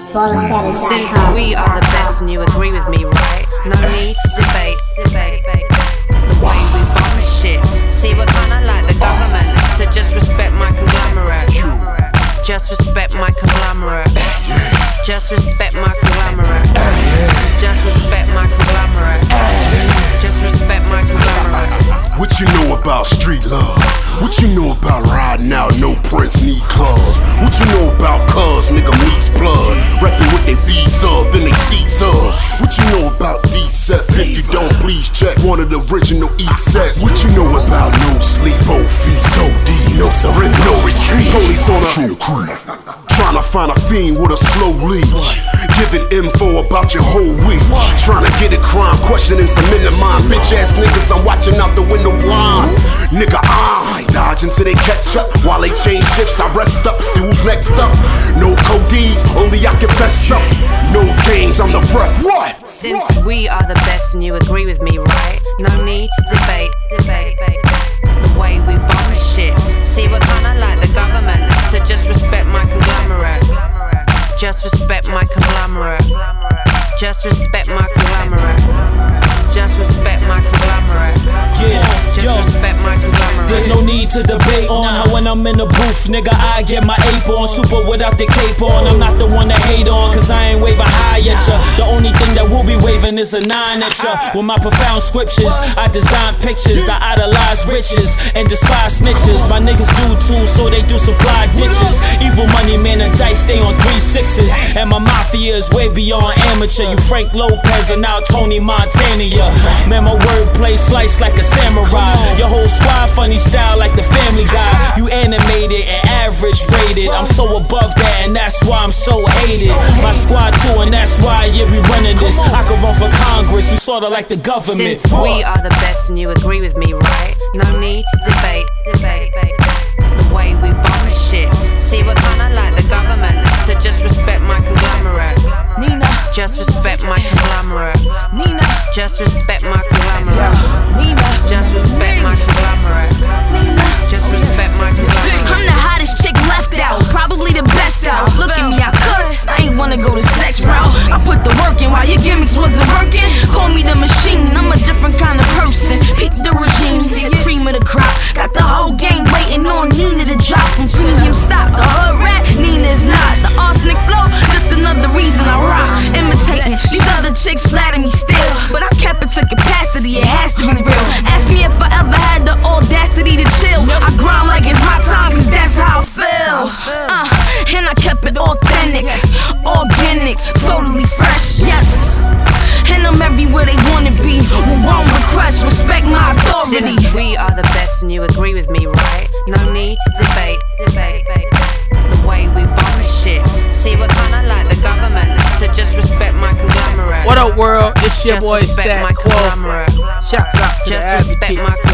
Since we are the best and you agree with me, right? No need to debate. The way we bomb shit. See, we're kinda like the government, so just respect my conglomerate. Just respect my conglomerate. Just respect my conglomerate. Just respect my conglomerate. Just respect my conglomerate. What you know about street love? What you know about riding out, no prints, need clubs? What you know about cuz, nigga meets blood? Reppin' with they beats up and they seats up. What you know about D-Set? If you don't, please check one of the original E-sets. What you know about no sleep, feast, OD, no surrender, no retreat? Police on a tryna find a fiend with a slow lead. Giving info about your whole week. Tryna get a crime, questioning some in the mind. Bitch ass niggas, I'm watching out the window blind. Nigga, I'm dodging till they catch up. While they change shifts, I rest up, see who's next up. No codees, only I can fess up. No games, I'm the ref. What? Since we are the best and you agree with me, right? No need to debate. The way we bomb shit. See, we're kinda like the government, so just respect my conglomerate. Just respect my conglomerate. Just respect my conglomerate. Just respect my conglomerate. Yeah, just respect my conglomerate. There's no need to debate on how when I'm in the booth, nigga, I get my ape on. Super without the cape on. I'm not the one to hate on, cause I ain't waving high at ya. The only thing that will be waving is a 9 at ya. With my profound scriptures, I design pictures. I idolize riches and despise snitches. My niggas do too, so they do supply ditches. Evil money, man, and dice stay on 3 6s. And my mafia is way beyond amateur. You Frank Lopez and now Tony Montana, yeah. Man, my wordplay sliced like a samurai. Your whole squad funny style like the Family Guy. You animated and average rated. I'm so above that and that's why I'm so hated. My squad too and that's why, yeah, we running this. I could run for Congress, you sorta like the government. Since we are the best and you agree with me, right? No need to debate. The way we bomb shit. See, we're kinda like the government, so just respect my conglomerate. Nina. Just respect my conglomerate. Nina. Just respect my conglomerate. Nina. Just respect my conglomerate. Nina. Just respect my conglomerate. I'm the hottest chick left out, probably the best out. Look at me, I could, I ain't wanna go the sex route. I put the work in while your gimmicks wasn't working. Call me the machine, I'm a different kind of person. Peep the regime, see the cream of the crop. Got the whole gang waiting on Nina to drop. When him stop, the hood rat, Nina's not. The arsenic flow, just another reason I rock. Imitating, these other chicks flatter me still, but I kept it to capacity, it has to be real. Ask me if I ever had the audacity to chill. I grind like it's my time, cause that's how I feel. And I kept it authentic, organic, totally fresh, yes. And I'm everywhere they wanna be, with one request, respect my authority. Since we are the best and you agree with me, right? No need to debate. The way we bomb shit. See, we're kinda like the government, so just respect my conglomerate. What up, world? It's your boy Stack Quo. conglomerate. Shouts out to Just the respect my